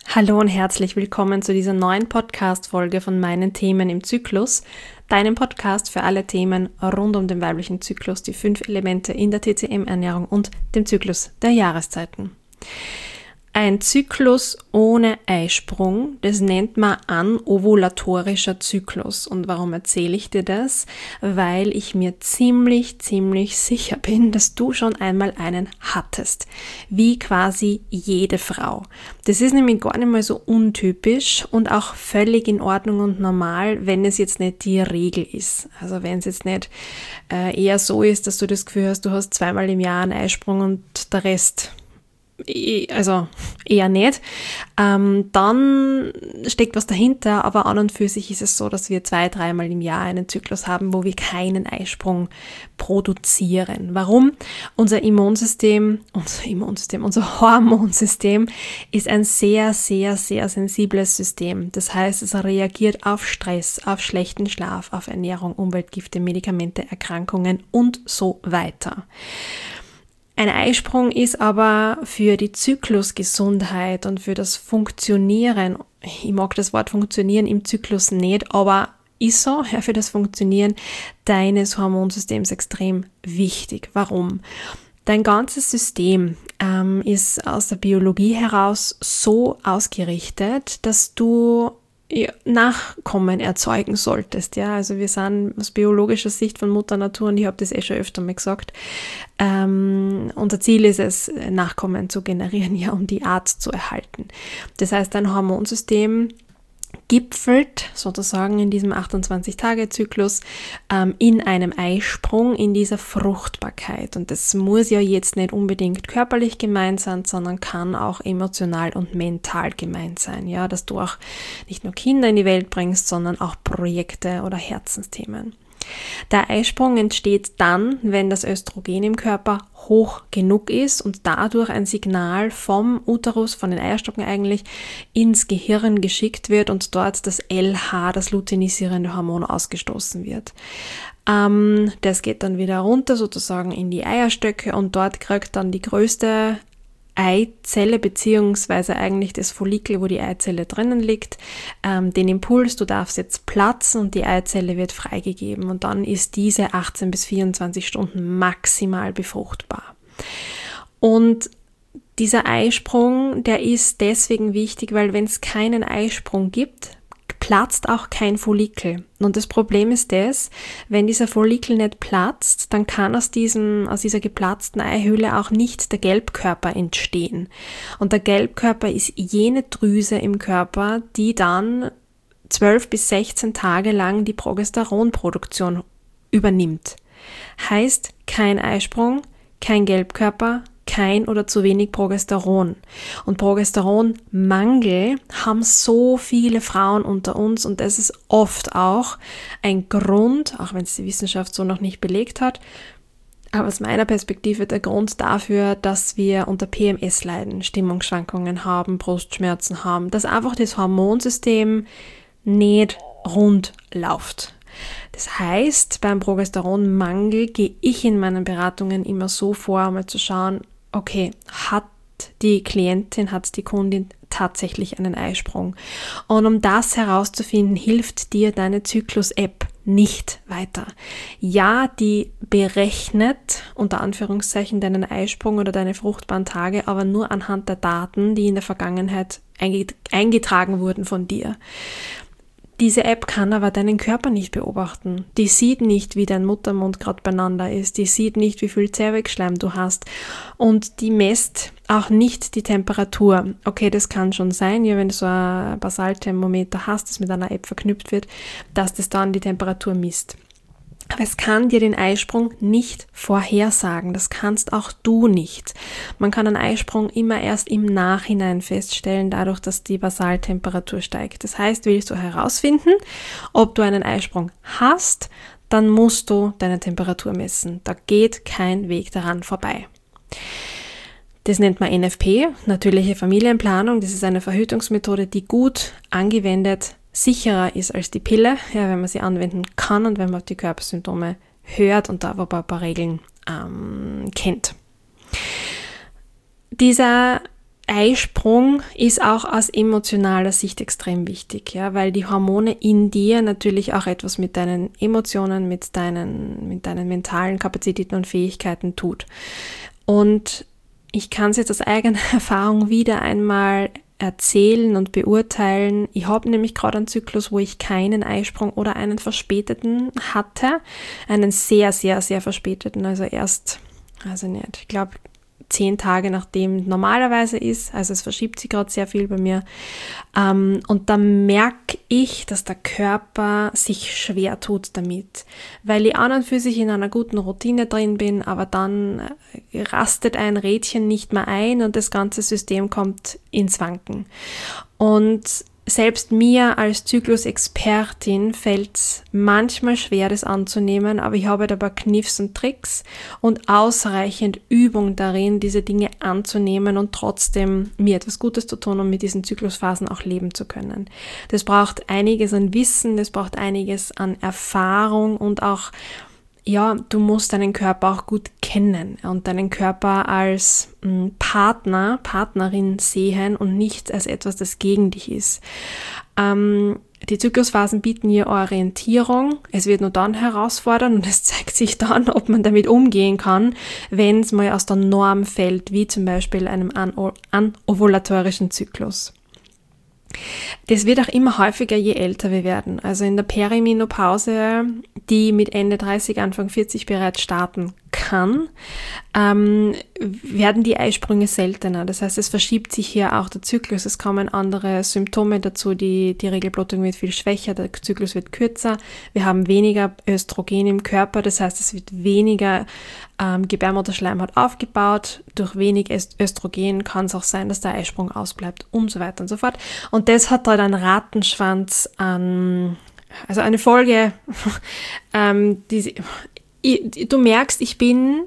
Hallo und herzlich willkommen zu dieser neuen Podcast-Folge von meinen Themen im Zyklus, deinem Podcast für alle Themen rund um den weiblichen Zyklus, die 5 Elemente in der TCM-Ernährung und dem Zyklus der Jahreszeiten. Ein Zyklus ohne Eisprung, das nennt man anovulatorischer Zyklus. Und warum erzähle ich dir das? Weil ich mir ziemlich sicher bin, dass du schon einmal einen hattest. Wie quasi jede Frau. Das ist nämlich gar nicht mal so untypisch und auch völlig in Ordnung und normal, wenn es jetzt nicht die Regel ist. Also wenn es jetzt nicht eher so ist, dass du das Gefühl hast, du hast zweimal im Jahr einen Eisprung und der Rest also eher nicht, dann steckt was dahinter, aber an und für sich ist es so, dass wir 2-3 Mal im Jahr einen Zyklus haben, wo wir keinen Eisprung produzieren. Warum? Unser Hormonsystem ist ein sehr sensibles System. Das heißt, es reagiert auf Stress, auf schlechten Schlaf, auf Ernährung, Umweltgifte, Medikamente, Erkrankungen und so weiter. Ein Eisprung ist aber für die Zyklusgesundheit und für das Funktionieren, ich mag das Wort Funktionieren im Zyklus nicht, aber ist so, für das Funktionieren deines Hormonsystems extrem wichtig. Warum? Dein ganzes System ist aus der Biologie heraus so ausgerichtet, dass du Nachkommen erzeugen solltest, ja, also wir sind aus biologischer Sicht von Mutter Natur, und ich habe das schon öfter mal gesagt, unser Ziel ist es, Nachkommen zu generieren, ja, um die Art zu erhalten. Das heißt, dein Hormonsystem gipfelt sozusagen in diesem 28-Tage-Zyklus in einem Eisprung, in dieser Fruchtbarkeit. Und das muss ja jetzt nicht unbedingt körperlich gemeint sein, sondern kann auch emotional und mental gemeint sein. Ja, dass du auch nicht nur Kinder in die Welt bringst, sondern auch Projekte oder Herzensthemen. Der Eisprung entsteht dann, wenn das Östrogen im Körper hoch genug ist und dadurch ein Signal vom Uterus, von den Eierstöcken eigentlich, ins Gehirn geschickt wird und dort das LH, das luteinisierende Hormon, ausgestoßen wird. Das geht dann wieder runter sozusagen in die Eierstöcke und dort kriegt dann die größte Eizelle beziehungsweise eigentlich das Follikel, wo die Eizelle drinnen liegt, den Impuls, du darfst jetzt platzen, und die Eizelle wird freigegeben und dann ist diese 18 bis 24 Stunden maximal befruchtbar. Und dieser Eisprung, der ist deswegen wichtig, weil wenn es keinen Eisprung gibt, platzt auch kein Follikel. Und das Problem ist das, wenn dieser Follikel nicht platzt, dann kann aus dieser geplatzten Eihülle auch nicht der Gelbkörper entstehen. Und der Gelbkörper ist jene Drüse im Körper, die dann 12 bis 16 Tage lang die Progesteronproduktion übernimmt. Heißt, kein Eisprung, kein Gelbkörper, kein oder zu wenig Progesteron. Und Progesteronmangel haben so viele Frauen unter uns, und das ist oft auch ein Grund, auch wenn es die Wissenschaft so noch nicht belegt hat, aber aus meiner Perspektive der Grund dafür, dass wir unter PMS leiden, Stimmungsschwankungen haben, Brustschmerzen haben, dass einfach das Hormonsystem nicht rund läuft. Das heißt, beim Progesteronmangel gehe ich in meinen Beratungen immer so vor, mal zu schauen, okay, hat die Klientin, hat die Kundin tatsächlich einen Eisprung? Und um das herauszufinden, hilft dir deine Zyklus-App nicht weiter. Ja, die berechnet unter Anführungszeichen deinen Eisprung oder deine fruchtbaren Tage, aber nur anhand der Daten, die in der Vergangenheit eingetragen wurden von dir. Diese App kann aber deinen Körper nicht beobachten. Die sieht nicht, wie dein Muttermund gerade beieinander ist. Die sieht nicht, wie viel Zervixschleim du hast. Und die messt auch nicht die Temperatur. Okay, das kann schon sein, ja, wenn du so ein Basalthermometer hast, das mit einer App verknüpft wird, dass das dann die Temperatur misst. Aber es kann dir den Eisprung nicht vorhersagen. Das kannst auch du nicht. Man kann einen Eisprung immer erst im Nachhinein feststellen, dadurch, dass die Basaltemperatur steigt. Das heißt, willst du herausfinden, ob du einen Eisprung hast, dann musst du deine Temperatur messen. Da geht kein Weg daran vorbei. Das nennt man NFP, natürliche Familienplanung. Das ist eine Verhütungsmethode, die gut angewendet sicherer ist als die Pille, ja, wenn man sie anwenden kann und wenn man auf die Körpersymptome hört und da aber ein paar Regeln kennt. Dieser Eisprung ist auch aus emotionaler Sicht extrem wichtig, ja, weil die Hormone in dir natürlich auch etwas mit deinen Emotionen, mit deinen mentalen Kapazitäten und Fähigkeiten tut. Und ich kann es jetzt aus eigener Erfahrung wieder einmal erzählen und beurteilen. Ich habe nämlich gerade einen Zyklus, wo ich keinen Eisprung oder einen verspäteten hatte. Einen sehr, sehr, sehr verspäteten, also erst, ich glaube 10 Tage nachdem normalerweise ist, also es verschiebt sich gerade sehr viel bei mir, und da merke ich, dass der Körper sich schwer tut damit, weil ich an und für sich in einer guten Routine drin bin, aber dann rastet ein Rädchen nicht mehr ein und das ganze System kommt ins Wanken. Und selbst mir als Zyklusexpertin fällt es manchmal schwer, das anzunehmen, aber ich habe dabei Kniffs und Tricks und ausreichend Übung darin, diese Dinge anzunehmen und trotzdem mir etwas Gutes zu tun und mit diesen Zyklusphasen auch leben zu können. Das braucht einiges an Wissen, das braucht einiges an Erfahrung und auch, ja, du musst deinen Körper auch gut kennen und deinen Körper als Partnerin sehen und nicht als etwas, das gegen dich ist. Die Zyklusphasen bieten hier Orientierung. Es wird nur dann herausfordern und es zeigt sich dann, ob man damit umgehen kann, wenn es mal aus der Norm fällt, wie zum Beispiel einem anovulatorischen Zyklus. Das wird auch immer häufiger, je älter wir werden. Also in der Perimenopause, die mit Ende 30, Anfang 40 bereits starten kann, werden die Eisprünge seltener. Das heißt, es verschiebt sich hier auch der Zyklus. Es kommen andere Symptome dazu. Die Regelblutung wird viel schwächer, der Zyklus wird kürzer. Wir haben weniger Östrogen im Körper. Das heißt, es wird weniger Gebärmutterschleimhaut aufgebaut. Durch wenig Östrogen kann es auch sein, dass der Eisprung ausbleibt und so weiter und so fort. Und das hat halt einen Rattenschwanz an, also eine Folge, du merkst, ich bin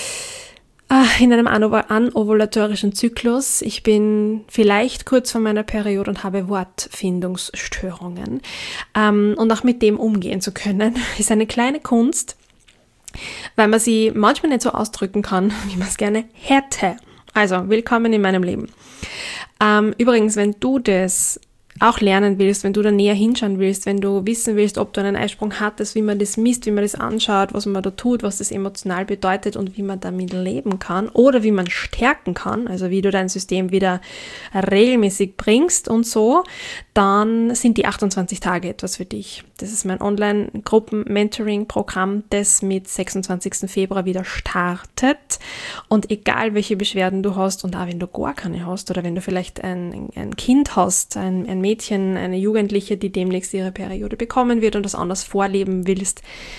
in einem anovulatorischen Zyklus. Ich bin vielleicht kurz vor meiner Periode und habe Wortfindungsstörungen. Und auch mit dem umgehen zu können, ist eine kleine Kunst, weil man sie manchmal nicht so ausdrücken kann, wie man es gerne hätte. Also, willkommen in meinem Leben. Übrigens, wenn du das auch lernen willst, wenn du da näher hinschauen willst, wenn du wissen willst, ob du einen Eisprung hattest, wie man das misst, wie man das anschaut, was man da tut, was das emotional bedeutet und wie man damit leben kann oder wie man stärken kann, also wie du dein System wieder regelmäßig bringst und so, dann sind die 28 Tage etwas für dich. Das ist mein Online-Gruppen-Mentoring-Programm, das mit 26. Februar wieder startet. Und egal, welche Beschwerden du hast und auch wenn du gar keine hast oder wenn du vielleicht ein Kind hast, ein Mädchen, eine Jugendliche, die demnächst ihre Periode bekommen wird und das anders vorleben willst.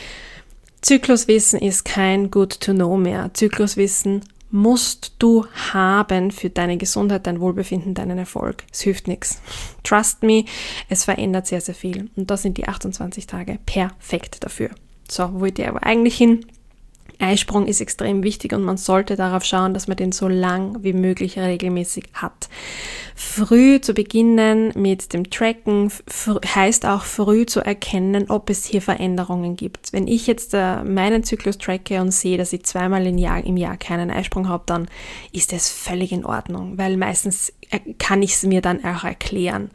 Zykluswissen ist kein Good to Know mehr. Zykluswissen musst du haben für deine Gesundheit, dein Wohlbefinden, deinen Erfolg. Es hilft nichts. Trust me, es verändert sehr, sehr viel. Und da sind die 28 Tage perfekt dafür. So, wollte ich aber eigentlich hin. Eisprung ist extrem wichtig und man sollte darauf schauen, dass man den so lang wie möglich regelmäßig hat. Früh zu beginnen mit dem Tracken heißt auch früh zu erkennen, ob es hier Veränderungen gibt. Wenn ich jetzt meinen Zyklus tracke und sehe, dass ich zweimal im Jahr keinen Eisprung habe, dann ist das völlig in Ordnung, weil meistens kann ich es mir dann auch erklären.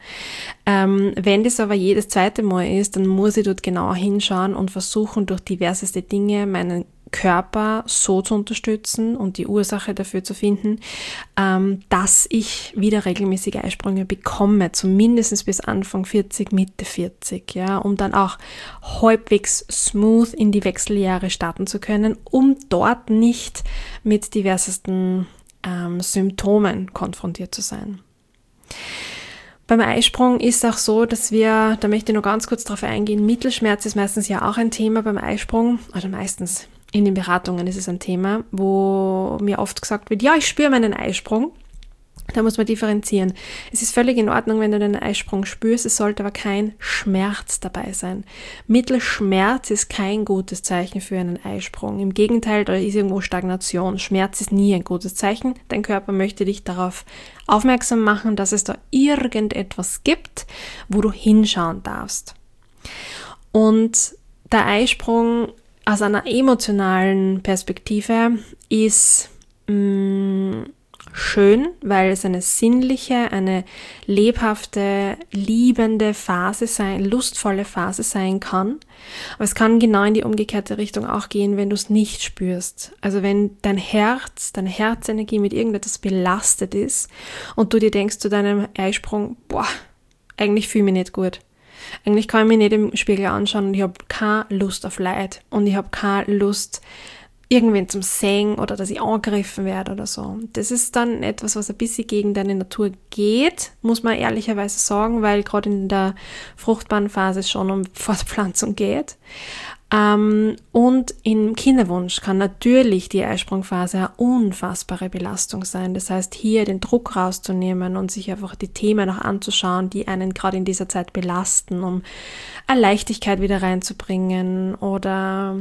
Wenn das aber jedes zweite Mal ist, dann muss ich dort genauer hinschauen und versuchen, durch diverseste Dinge meinen Körper so zu unterstützen und die Ursache dafür zu finden, dass ich wieder regelmäßige Eisprünge bekomme, zumindest bis Anfang 40, Mitte 40, ja, um dann auch halbwegs smooth in die Wechseljahre starten zu können, um dort nicht mit diversesten Symptomen konfrontiert zu sein. Beim Eisprung ist auch so, dass da möchte ich noch ganz kurz darauf eingehen, Mittelschmerz ist meistens ja auch ein Thema beim Eisprung, oder meistens in den Beratungen ist es ein Thema, wo mir oft gesagt wird, ja, ich spüre meinen Eisprung. Da muss man differenzieren. Es ist völlig in Ordnung, wenn du den Eisprung spürst, es sollte aber kein Schmerz dabei sein. Mittelschmerz ist kein gutes Zeichen für einen Eisprung. Im Gegenteil, da ist irgendwo Stagnation. Schmerz ist nie ein gutes Zeichen. Dein Körper möchte dich darauf aufmerksam machen, dass es da irgendetwas gibt, wo du hinschauen darfst. Und der Eisprung aus einer emotionalen Perspektive ist schön, weil es eine sinnliche, eine lebhafte, liebende Phase sein, lustvolle Phase sein kann. Aber es kann genau in die umgekehrte Richtung auch gehen, wenn du es nicht spürst. Also wenn dein Herz, deine Herzenergie mit irgendetwas belastet ist und du dir denkst zu deinem Eisprung, eigentlich fühle ich mich nicht gut. Eigentlich kann ich mich nicht im Spiegel anschauen und ich habe keine Lust auf Leid und ich habe keine Lust, irgendwen zum Sehen oder dass ich angegriffen werde oder so. Das ist dann etwas, was ein bisschen gegen deine Natur geht, muss man ehrlicherweise sagen, weil gerade in der fruchtbaren Phase schon um Fortpflanzung geht. Und im Kinderwunsch kann natürlich die Eisprungphase eine unfassbare Belastung sein. Das heißt, hier den Druck rauszunehmen und sich einfach die Themen auch anzuschauen, die einen gerade in dieser Zeit belasten, um eine Leichtigkeit wieder reinzubringen oder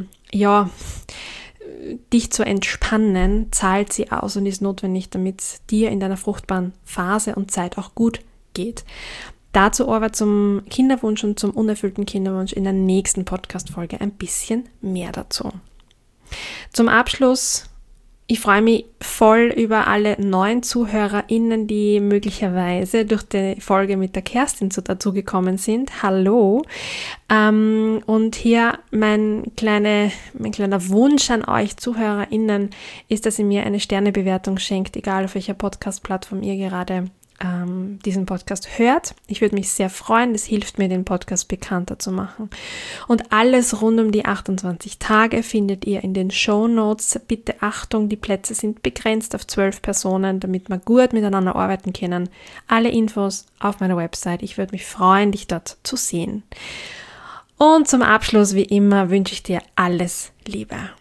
dich zu entspannen, zahlt sie aus und ist notwendig, damit es dir in deiner fruchtbaren Phase und Zeit auch gut geht. Dazu aber zum Kinderwunsch und zum unerfüllten Kinderwunsch in der nächsten Podcast-Folge ein bisschen mehr dazu. Zum Abschluss, ich freue mich voll über alle neuen ZuhörerInnen, die möglicherweise durch die Folge mit der Kerstin dazugekommen sind. Hallo! Und hier mein kleiner Wunsch an euch ZuhörerInnen ist, dass ihr mir eine Sternebewertung schenkt, egal auf welcher Podcast-Plattform ihr gerade diesen Podcast hört. Ich würde mich sehr freuen, das hilft mir, den Podcast bekannter zu machen. Und alles rund um die 28 Tage findet ihr in den Shownotes. Bitte Achtung, die Plätze sind begrenzt auf 12 Personen, damit wir gut miteinander arbeiten können. Alle Infos auf meiner Website. Ich würde mich freuen, dich dort zu sehen. Und zum Abschluss, wie immer, wünsche ich dir alles Liebe.